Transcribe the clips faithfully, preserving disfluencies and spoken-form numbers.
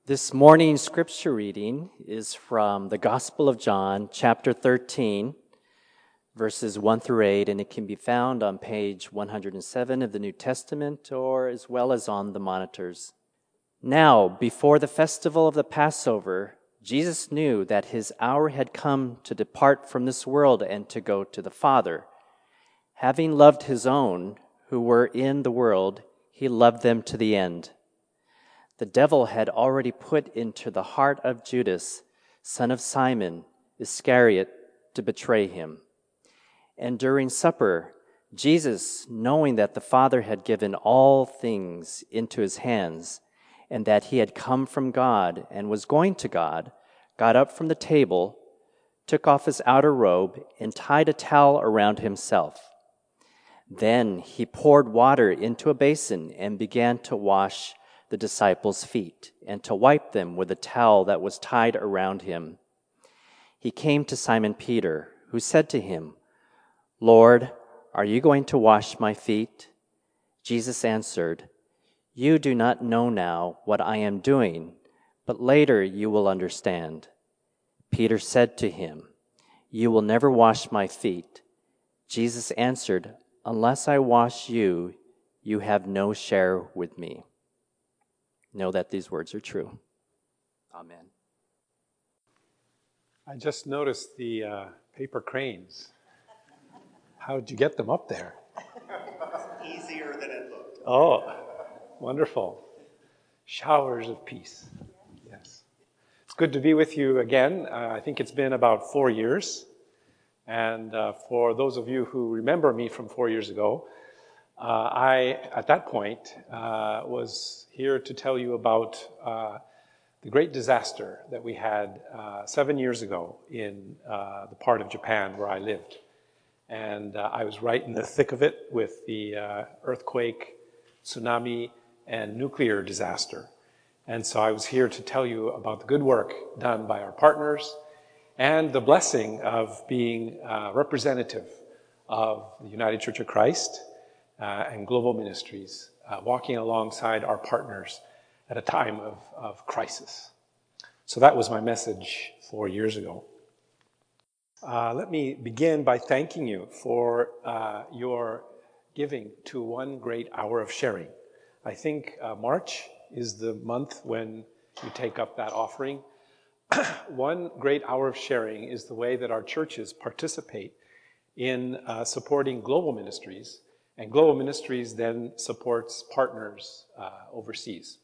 This morning's scripture reading is from the Gospel of John, chapter thirteen, verses one through eight, and it can be found on page one hundred seven of the New Testament, or as well as on the monitors. Now, before the festival of the Passover, Jesus knew that his hour had come to depart from this world and to go to the Father. Having loved his own who were in the world, he loved them to the end. The devil had already put into the heart of Judas, son of Simon Iscariot, to betray him. And during supper, Jesus, knowing that the Father had given all things into his hands, and that he had come from God and was going to God, got up from the table, took off his outer robe, and tied a towel around himself. Then he poured water into a basin and began to wash the disciples' feet and to wipe them with a towel that was tied around him. He came to Simon Peter, who said to him, "Lord, are you going to wash my feet?" Jesus answered, "You do not know now what I am doing, but later you will understand." Peter said to him, "You will never wash my feet." Jesus answered, "Unless I wash you, you have no share with me." Know that these words are true. Amen. I just noticed the uh, paper cranes. How'd you get them up there? Easier than it looked. Oh, wonderful. Showers of peace. Yes. It's good to be with you again. Uh, I think it's been about four years. And uh, for those of you who remember me from four years ago, uh, I, at that point, uh, was here to tell you about uh, the great disaster that we had uh, seven years ago in uh, the part of Japan where I lived. And uh, I was right in the thick of it with the uh, earthquake, tsunami, and nuclear disaster. And so I was here to tell you about the good work done by our partners and the blessing of being uh, representative of the United Church of Christ uh, and Global Ministries, uh, walking alongside our partners at a time of, of crisis. So that was my message four years ago. Uh, let me begin by thanking you for uh, your giving to One Great Hour of Sharing. I think uh, March is the month when you take up that offering. One Great Hour of Sharing is the way that our churches participate in uh, supporting global ministries, and global ministries then supports partners uh, overseas.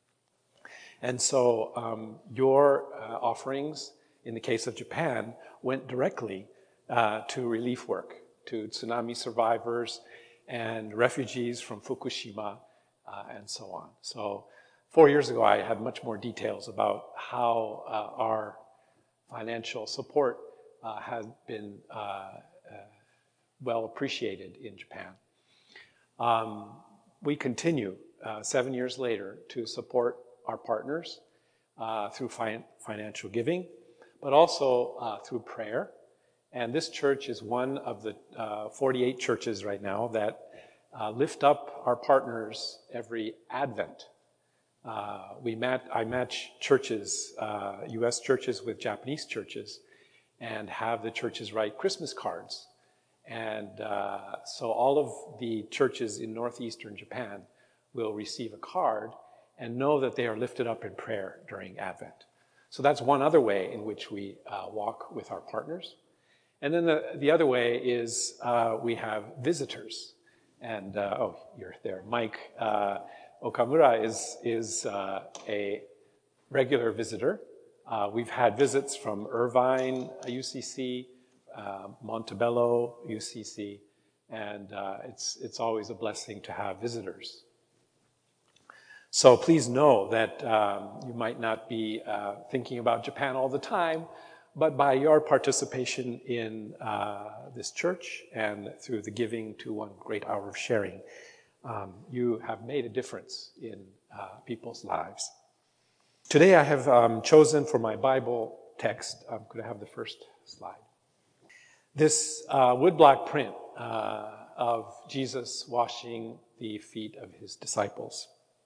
And so um, your uh, offerings, in the case of Japan, went directly uh, to relief work, to tsunami survivors and refugees from Fukushima, uh, and so on. So four years ago, I had much more details about how uh, our financial support uh, has been uh, uh, well appreciated in Japan. Um, we continue, uh, seven years later, to support our partners uh, through fin- financial giving, but also uh, through prayer. And this church is one of the uh, forty-eight churches right now that uh, lift up our partners every Advent. Uh, we mat- I match churches, uh, U S churches with Japanese churches, and have the churches write Christmas cards. And uh, so all of the churches in northeastern Japan will receive a card and know that they are lifted up in prayer during Advent. So that's one other way in which we uh, walk with our partners. And then the, the other way is uh, we have visitors. And, uh, oh, you're there. Mike uh, Okamura is, is uh, a regular visitor. Uh, we've had visits from Irvine U C C, uh, Montebello U C C, and uh, it's, it's always a blessing to have visitors. So please know that um, you might not be uh, thinking about Japan all the time, but by your participation in uh, this church and through the giving to One Great Hour of Sharing, um, you have made a difference in uh, people's lives. Today I have um, chosen for my Bible text, I'm going to have the first slide, this uh, woodblock print uh, of Jesus washing the feet of his disciples.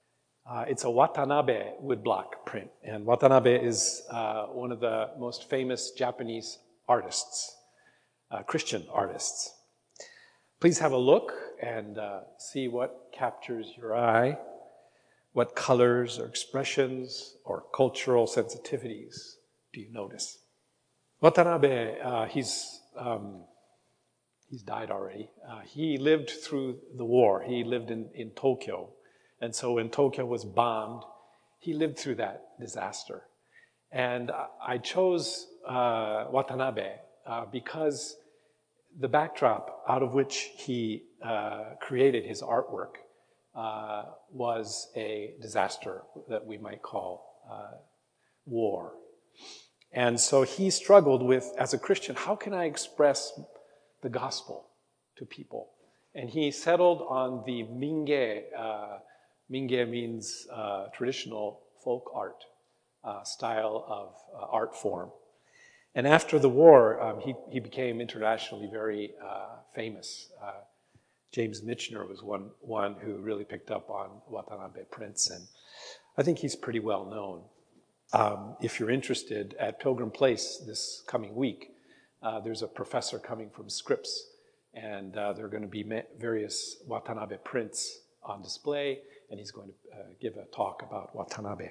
Uh, it's a Watanabe woodblock print, and Watanabe is uh, one of the most famous Japanese artists, uh, Christian artists. Please have a look and uh, see what captures your eye, what colors or expressions or cultural sensitivities do you notice. Watanabe, uh, he's um, he's died already. Uh, he lived through the war. He lived in, in Tokyo. And so when Tokyo was bombed, he lived through that disaster. And I chose uh, Watanabe uh, because the backdrop out of which he uh, created his artwork uh, was a disaster that we might call uh, war. And so he struggled with, as a Christian, how can I express the gospel to people? And he settled on the Minge. Uh, Minge means uh, traditional folk art uh, style of uh, art form. And after the war, um, he, he became internationally very uh, famous. Uh, James Michener was one, one who really picked up on Watanabe prints, and I think he's pretty well known. Um, if you're interested, at Pilgrim Place this coming week, uh, there's a professor coming from Scripps, and uh, there are going to be various Watanabe prints on display, and he's going to uh, give a talk about Watanabe.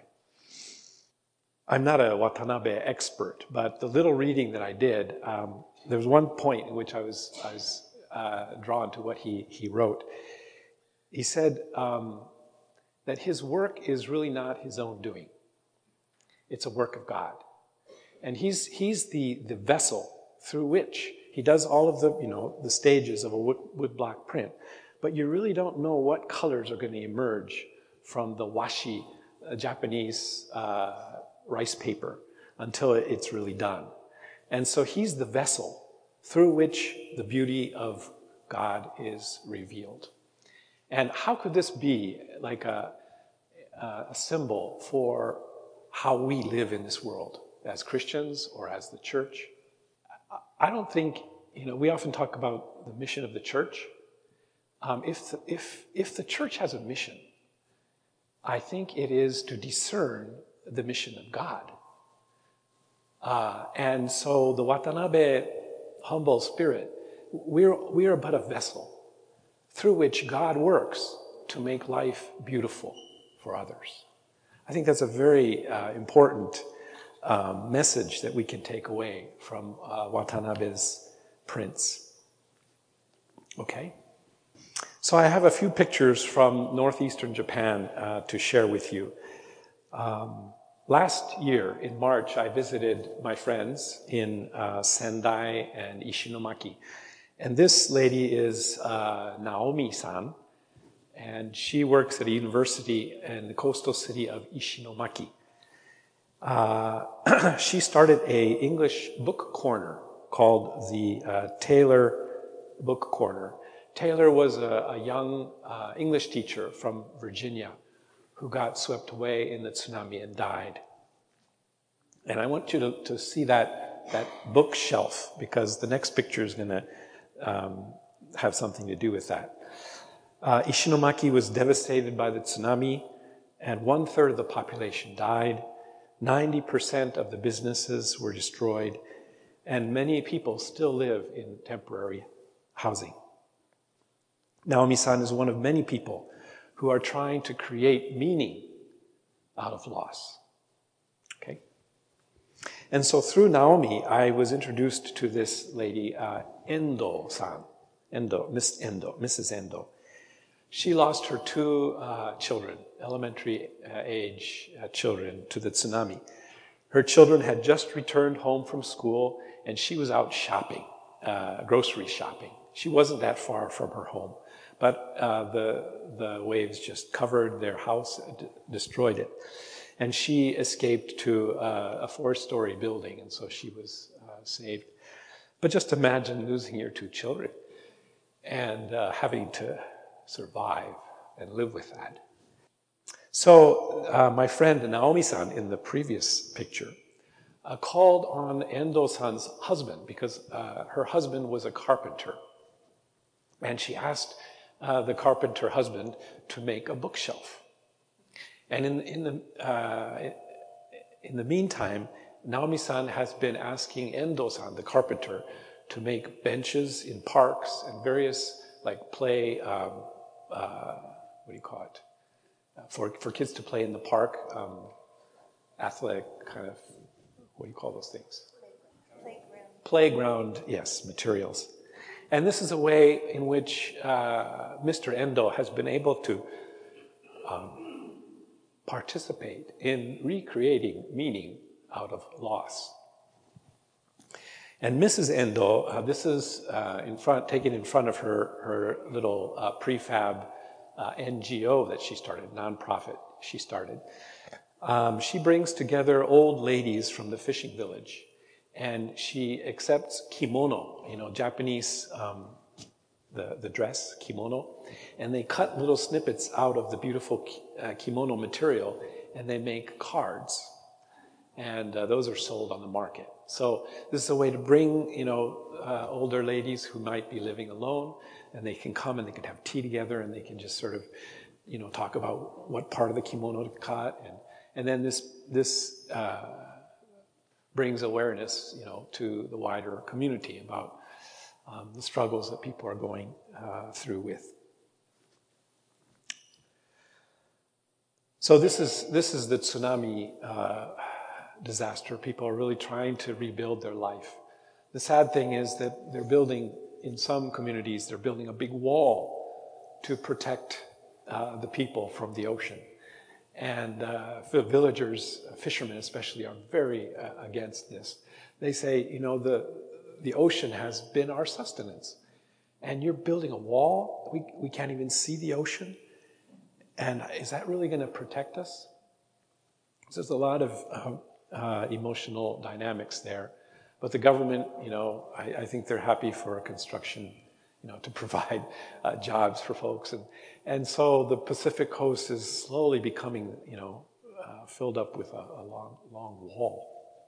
I'm not a Watanabe expert, but the little reading that I did, um, there was one point in which I was, I was uh, drawn to what he, he wrote. He said um, that his work is really not his own doing. It's a work of God. And he's, he's the, the vessel through which he does all of the, you know, the stages of a wood, woodblock print. But you really don't know what colors are going to emerge from the washi, uh, Japanese uh, rice paper, until it's really done. And so he's the vessel through which the beauty of God is revealed. And how could this be like a, a symbol for how we live in this world as Christians or as the church? I don't think, you know, we often talk about the mission of the church. Um, if, the, if, if the church has a mission, I think it is to discern the mission of God. Uh, and so the Watanabe humble spirit, we're, we're but a vessel through which God works to make life beautiful for others. I think that's a very uh, important um, message that we can take away from uh, Watanabe's prints. Okay? So I have a few pictures from northeastern Japan uh, to share with you. Um, last year, in March, I visited my friends in uh, Sendai and Ishinomaki. And this lady is uh, Naomi-san, and she works at a university in the coastal city of Ishinomaki. Uh, she started a English book corner called the uh, Taylor Book Corner. Taylor was a, a young uh, English teacher from Virginia who got swept away in the tsunami and died. And I want you to, to see that, that bookshelf, because the next picture is going to um, have something to do with that. Uh, Ishinomaki was devastated by the tsunami, and one third of the population died. ninety percent of the businesses were destroyed, and many people still live in temporary housing. Naomi-san is one of many people who are trying to create meaning out of loss. Okay? And so through Naomi, I was introduced to this lady, uh, Endo-san. Endo, Miss Endo, Missus Endo. She lost her two uh, children, elementary uh, age uh, children, to the tsunami. Her children had just returned home from school, and she was out shopping, uh, grocery shopping. She wasn't that far from her home, but uh, the, the waves just covered their house, d- destroyed it. And she escaped to uh, a four-story building, and so she was uh, saved. But just imagine losing your two children and uh, having to survive and live with that. So uh, my friend Naomi-san in the previous picture uh, called on Endo-san's husband, because uh, her husband was a carpenter. And she asked uh, the carpenter husband to make a bookshelf. And in, in, the, uh, in the meantime, Naomi-san has been asking Endo-san, the carpenter, to make benches in parks and various like play, um, uh, what do you call it, uh, for, for kids to play in the park, um, athletic kind of, what do you call those things? Playground. Playground, yes, materials. And this is a way in which uh, Mister Endo has been able to um, participate in recreating meaning out of loss. And Missus Endo, uh, this is uh, in front, taken in front of her, her little uh, prefab uh, N G O that she started, nonprofit she started. Um, she brings together old ladies from the fishing village, and she accepts kimono, you know, Japanese, um, the, the dress, kimono, and they cut little snippets out of the beautiful uh, kimono material, and they make cards. And uh, those are sold on the market. So this is a way to bring, you know, uh, older ladies who might be living alone, and they can come and they can have tea together, and they can just sort of, you know, talk about what part of the kimono to cut, and and then this this uh, brings awareness, you know, to the wider community about um, the struggles that people are going uh, through with. So this is this is the tsunami uh, disaster. People are really trying to rebuild their life. The sad thing is that they're building, in some communities, they're building a big wall to protect uh, the people from the ocean. And uh, the villagers, fishermen especially, are very uh, against this. They say, you know, the the ocean has been our sustenance, and you're building a wall. We we can't even see the ocean, and is that really going to protect us? So there's a lot of uh, uh, emotional dynamics there, but the government, you know, I, I think they're happy for a construction, you know, to provide uh, jobs for folks. And, and so the Pacific coast is slowly becoming, you know, uh, filled up with a, a long, long wall.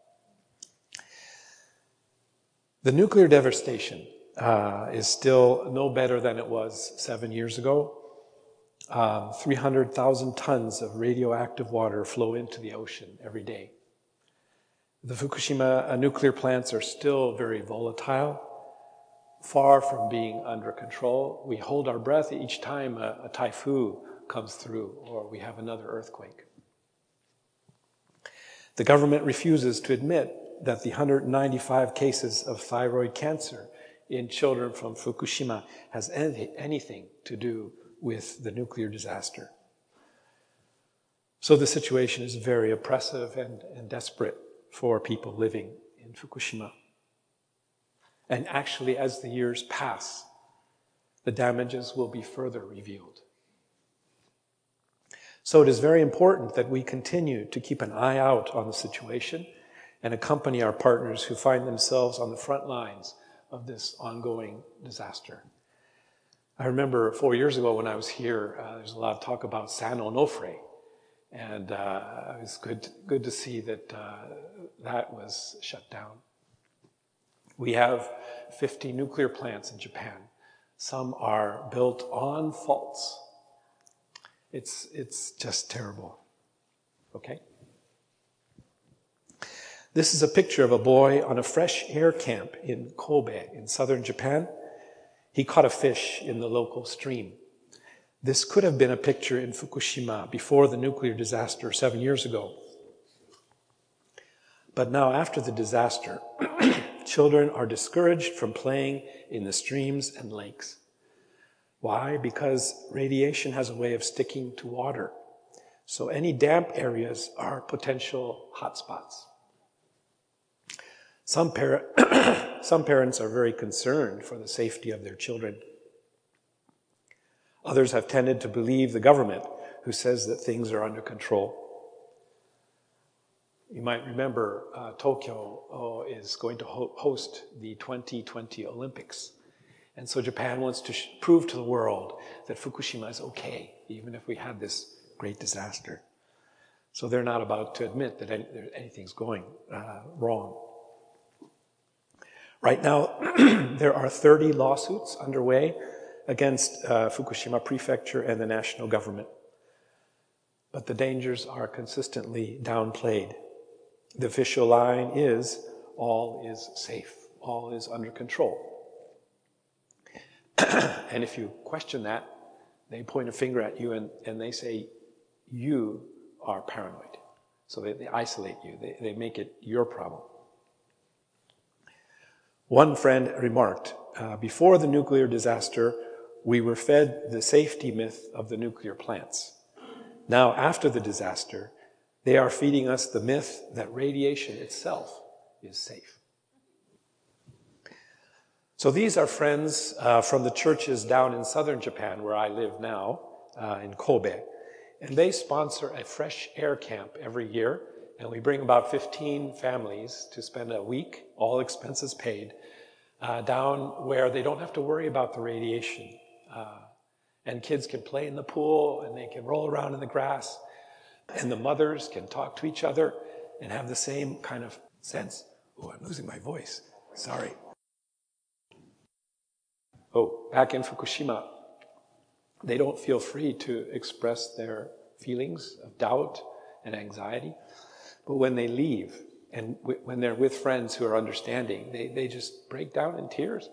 The nuclear devastation uh, is still no better than it was seven years ago. Um, three hundred thousand tons of radioactive water flow into the ocean every day. The Fukushima uh, nuclear plants are still very volatile, far from being under control. We hold our breath each time a, a typhoon comes through or we have another earthquake. The government refuses to admit that the one hundred ninety-five cases of thyroid cancer in children from Fukushima has any, anything to do with the nuclear disaster. So the situation is very oppressive and, and desperate for people living in Fukushima. And actually, as the years pass, the damages will be further revealed. So it is very important that we continue to keep an eye out on the situation and accompany our partners who find themselves on the front lines of this ongoing disaster. I remember four years ago when I was here, uh, there's a lot of talk about San Onofre. And uh, it was good, good to see that uh, that was shut down. We have fifty nuclear plants in Japan. Some are built on faults. It's, it's just terrible. Okay? This is a picture of a boy on a fresh air camp in Kobe in southern Japan. He caught a fish in the local stream. This could have been a picture in Fukushima before the nuclear disaster seven years ago. But now, after the disaster, children are discouraged from playing in the streams and lakes. Why? Because radiation has a way of sticking to water. So any damp areas are potential hotspots. Some, par- Some parents are very concerned for the safety of their children. Others have tended to believe the government, who says that things are under control. You might remember uh, Tokyo oh, is going to ho- host the twenty twenty Olympics. And so Japan wants to sh- prove to the world that Fukushima is okay, even if we had this great disaster. So they're not about to admit that any, anything's going uh, wrong. Right now, there are thirty lawsuits underway against uh, Fukushima Prefecture and the national government. but the dangers are consistently downplayed. The official line is, all is safe, all is under control. And if you question that, they point a finger at you and, and they say, you are paranoid. So they, they isolate you, they, they make it your problem. One friend remarked, uh, before the nuclear disaster, we were fed the safety myth of the nuclear plants. Now, after the disaster, they are feeding us the myth that radiation itself is safe. So these are friends uh, from the churches down in southern Japan, where I live now, uh, in Kobe. And they sponsor a fresh air camp every year, and we bring about fifteen families to spend a week, all expenses paid, uh, down where they don't have to worry about the radiation. Uh, and kids can play in the pool, and they can roll around in the grass, and the mothers can talk to each other and have the same kind of sense. Oh, I'm losing my voice. Sorry. Oh, back in Fukushima, they don't feel free to express their feelings of doubt and anxiety. But when they leave, and w- when they're with friends who are understanding, they, they just break down in tears.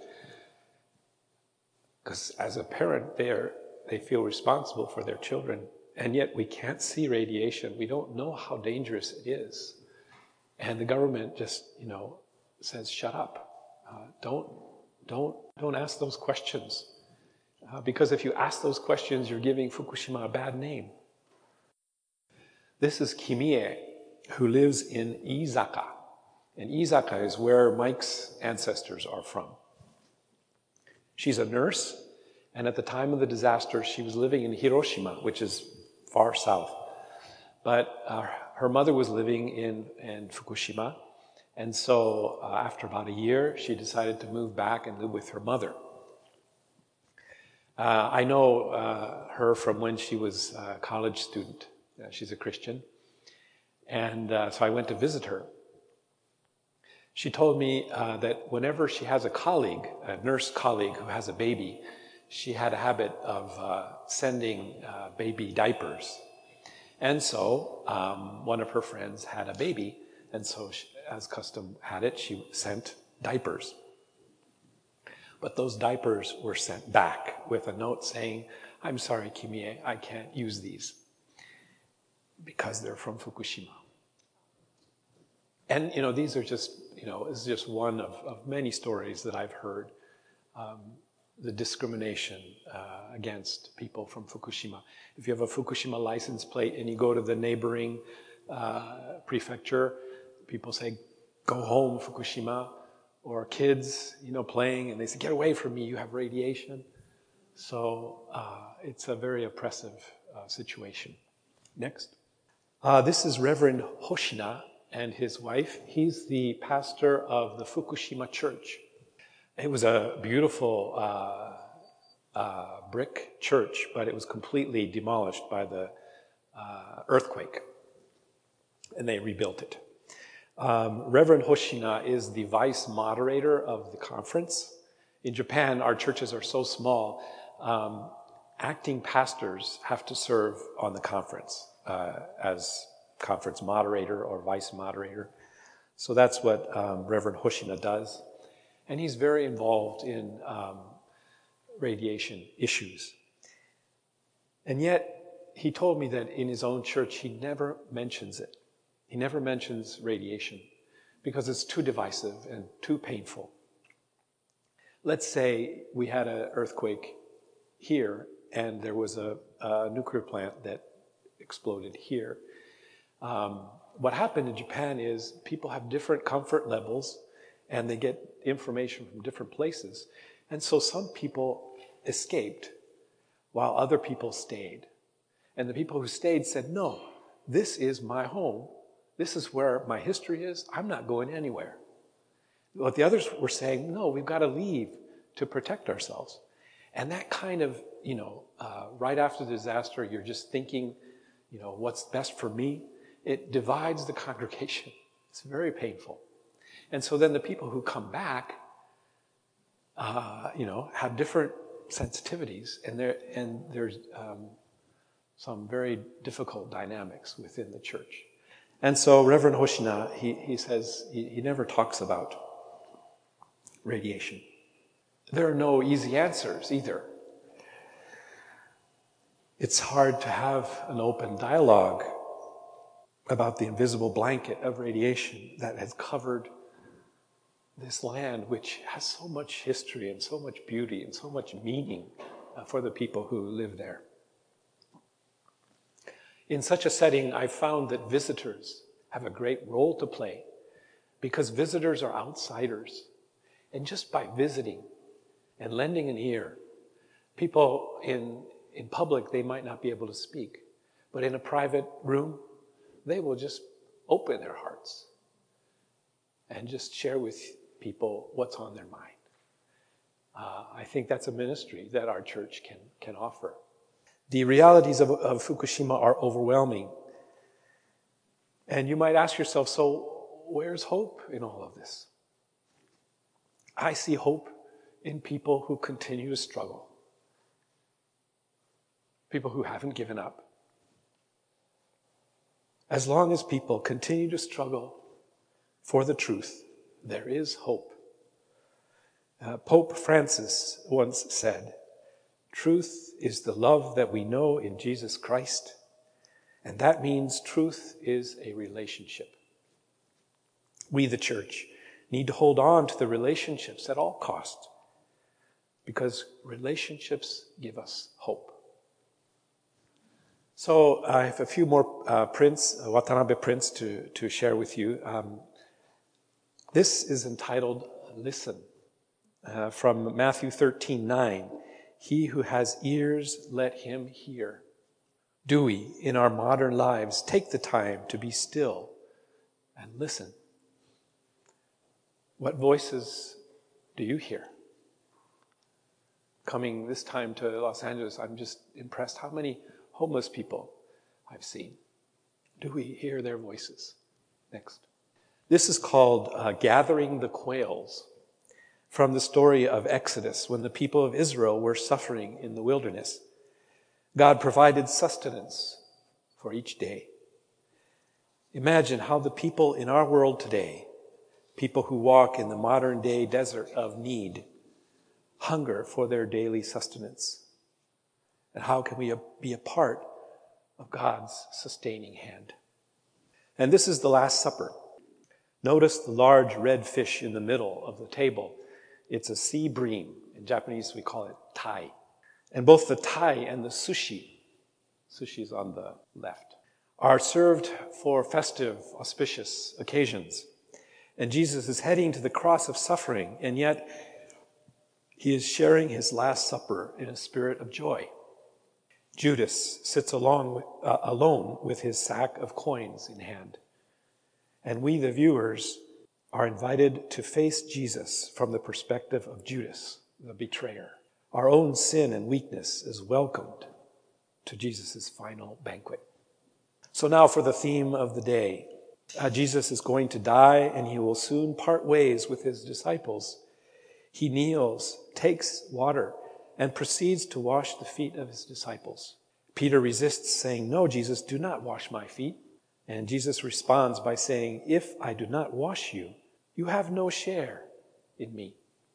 Because as a parent, they're, they feel responsible for their children. And yet we can't see radiation. We don't know how dangerous it is. And the government just, you know, says, shut up. Uh, don't, don't, don't ask those questions. Uh, because if you ask those questions, you're giving Fukushima a bad name. This is Kimie, who lives in Izaka. And Izaka is where Mike's ancestors are from. She's a nurse, and at the time of the disaster, she was living in Hiroshima, which is far south. But uh, her mother was living in, in Fukushima, and so uh, after about a year, she decided to move back and live with her mother. Uh, I know uh, her from when she was a college student. Uh, she's a Christian. And uh, so I went to visit her. She told me uh, that whenever she has a colleague, a nurse colleague who has a baby, she had a habit of uh, sending uh, baby diapers. And so um, one of her friends had a baby, and so she, as custom had it, she sent diapers. But those diapers were sent back with a note saying, I'm sorry, Kimie, I can't use these because they're from Fukushima. And, you know, these are just, you know, this is just one of, of many stories that I've heard. Um, the discrimination uh, against people from Fukushima. If you have a Fukushima license plate and you go to the neighboring uh, prefecture, people say, go home, Fukushima. Or kids, you know, playing, and they say, get away from me, you have radiation. So uh, it's a very oppressive uh, situation. Next. Uh, this is Reverend Hoshina and his wife. He's the pastor of the Fukushima Church. It was a beautiful uh, uh, brick church, but it was completely demolished by the uh, earthquake, and they rebuilt it. Um, Reverend Hoshina is the vice moderator of the conference. In Japan, our churches are so small, um, acting pastors have to serve on the conference uh, as conference moderator or vice moderator. So that's what um, Reverend Hoshina does. And he's very involved in um, radiation issues. And yet, he told me that in his own church, he never mentions it. He never mentions radiation because it's too divisive and too painful. Let's say we had an earthquake here and there was a, a nuclear plant that exploded here. Um, what happened in Japan is people have different comfort levels and they get information from different places. And so some people escaped while other people stayed. And the people who stayed said, no, this is my home. This is where my history is. I'm not going anywhere. But the others were saying, no, we've got to leave to protect ourselves. And that kind of, you know, uh, right after the disaster, you're just thinking, you know, what's best for me? It divides the congregation. It's very painful. And so then the people who come back, uh, you know, have different sensitivities, and there and there's um, some very difficult dynamics within the church. And so Reverend Hoshina, he, he says, he, he never talks about radiation. There are no easy answers either. It's hard to have an open dialogue about the invisible blanket of radiation that has covered this land, which has so much history and so much beauty and so much meaning uh, for the people who live there. In such a setting, I've found that visitors have a great role to play because visitors are outsiders. And just by visiting and lending an ear, people in, in public, they might not be able to speak, but in a private room, they will just open their hearts and just share with people what's on their mind. Uh, I think that's a ministry that our church can, can offer. The realities of, of Fukushima are overwhelming. And you might ask yourself, so where's hope in all of this? I see hope in people who continue to struggle. People who haven't given up. As long as people continue to struggle for the truth, there is hope. Uh, Pope Francis once said, "Truth is the love that we know in Jesus Christ, and that means truth is a relationship." We, the church, need to hold on to the relationships at all costs, because relationships give us hope. So I have a few more uh, prints, uh, Watanabe prints to, to share with you. Um, this is entitled Listen, uh, from Matthew thirteen nine. He who has ears, let him hear. Do we, in our modern lives, take the time to be still and listen? What voices do you hear? Coming this time to Los Angeles, I'm just impressed how many homeless people I've seen. Do we hear their voices? Next. This is called uh, Gathering the Quails, from the story of Exodus, when the people of Israel were suffering in the wilderness. God provided sustenance for each day. Imagine how the people in our world today, people who walk in the modern day desert of need, hunger for their daily sustenance. And how can we be a part of God's sustaining hand? And this is the Last Supper. Notice the large red fish in the middle of the table. It's a sea bream. In Japanese, we call it tai. And both the tai and the sushi, sushi is on the left, are served for festive, auspicious occasions. And Jesus is heading to the cross of suffering, and yet he is sharing his Last Supper in a spirit of joy. Judas sits along, uh, alone with his sack of coins in hand. And we, the viewers, are invited to face Jesus from the perspective of Judas, the betrayer. Our own sin and weakness is welcomed to Jesus' final banquet. So now for the theme of the day. Uh, Jesus is going to die, and he will soon part ways with his disciples. He kneels, takes water, and proceeds to wash the feet of his disciples. Peter resists, saying, "No, Jesus, do not wash my feet." And Jesus responds by saying, "If I do not wash you, you have no share in me,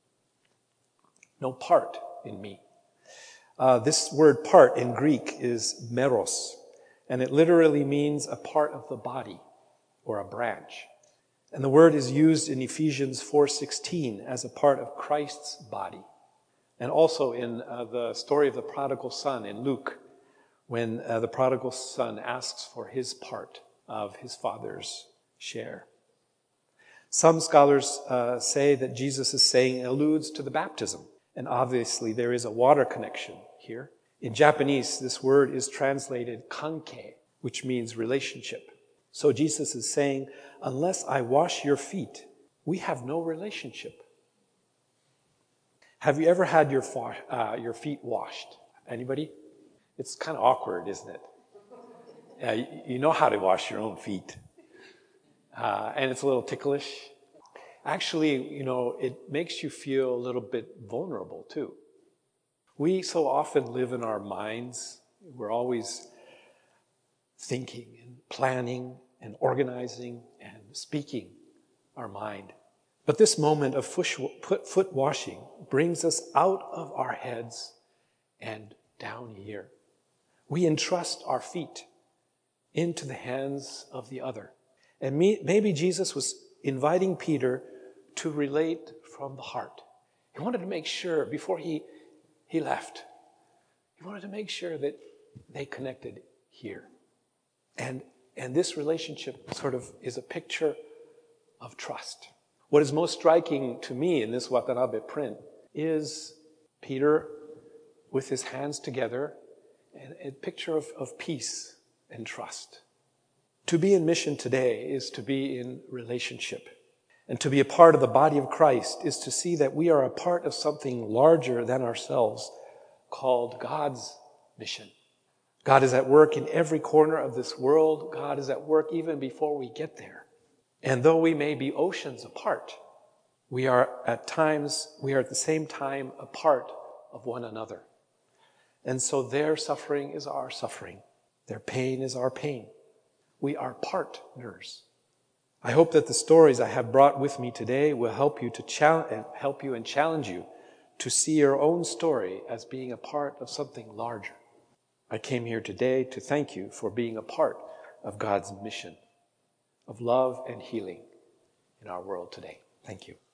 no part in me." Uh, this word part in Greek is meros, and it literally means a part of the body or a branch. And the word is used in Ephesians four sixteen as a part of Christ's body. And also in uh, the story of the prodigal son in Luke, when uh, the prodigal son asks for his part of his father's share. Some scholars uh, say that Jesus is saying alludes to the baptism. And obviously there is a water connection here. In Japanese, this word is translated kanke, which means relationship. So Jesus is saying, unless I wash your feet, we have no relationship. Have you ever had your, fa- uh, your feet washed? Anybody? It's kind of awkward, isn't it? Uh, you, you know how to wash your own feet. Uh, and it's a little ticklish. Actually, you know, it makes you feel a little bit vulnerable too. We so often live in our minds. We're always thinking and planning and organizing and speaking our mind. But this moment of foot washing brings us out of our heads and down here. We entrust our feet into the hands of the other. And maybe Jesus was inviting Peter to relate from the heart. He wanted to make sure before he, he left, he wanted to make sure that they connected here. And, and this relationship sort of is a picture of trust. What is most striking to me in this Watanabe print is Peter with his hands together, and a picture of, of peace and trust. To be in mission today is to be in relationship. And to be a part of the body of Christ is to see that we are a part of something larger than ourselves called God's mission. God is at work in every corner of this world. God is at work even before we get there. And though we may be oceans apart, we are at times, we are at the same time a part of one another. And so their suffering is our suffering. Their pain is our pain. We are partners. I hope that the stories I have brought with me today will help you to challenge, help you and challenge you to see your own story as being a part of something larger. I came here today to thank you for being a part of God's mission of love and healing in our world today. Thank you.